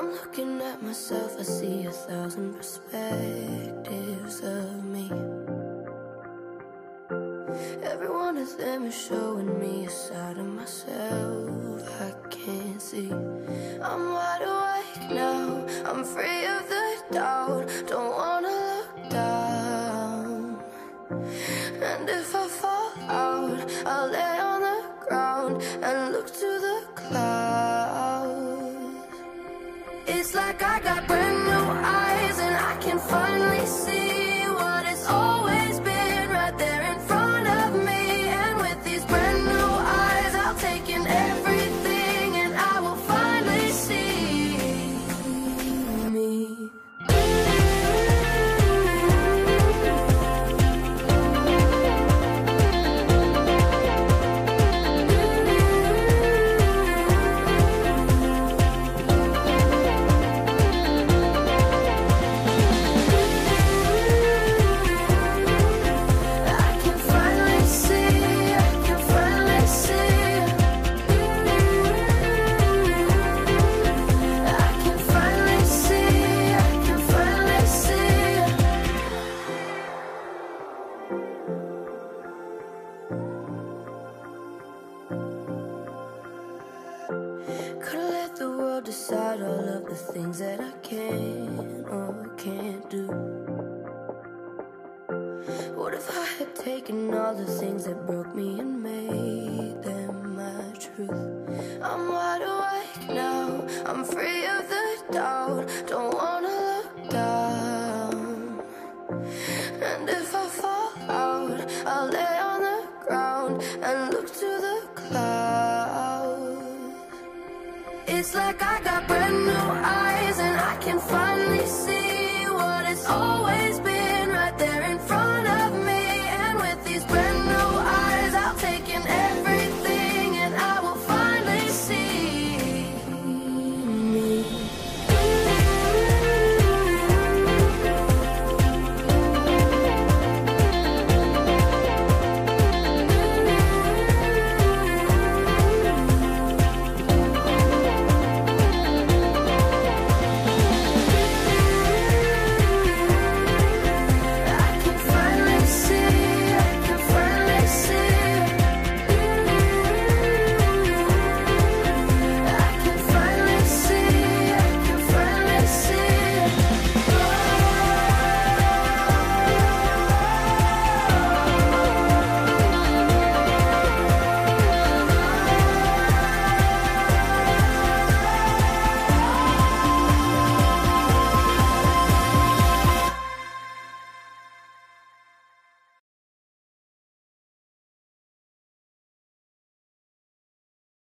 I'm looking at myself, I see 1,000 perspectives of me. Every one of them is showing me a side of myself I can't see. I'm wide awake now, I'm free of the doubt. Don't wanna look down. And if I fall out, I'll lay on the ground and look to the clouds. It's like I got brand new eyes and I can finally see what it's always been right there in front of me. And with these brand new eyes, I'll take in everything and I will finally see me. Could've let the world decide all of the things that I can or can't do. What if I had taken all the things that broke me and made them my truth? I'm wide awake now, I'm free of the doubt. Don't wanna look down. And if I fall out, I'll lay on the ground and look to the clouds. It's like I got brand new eyes and I can finally see what it's always been right there in front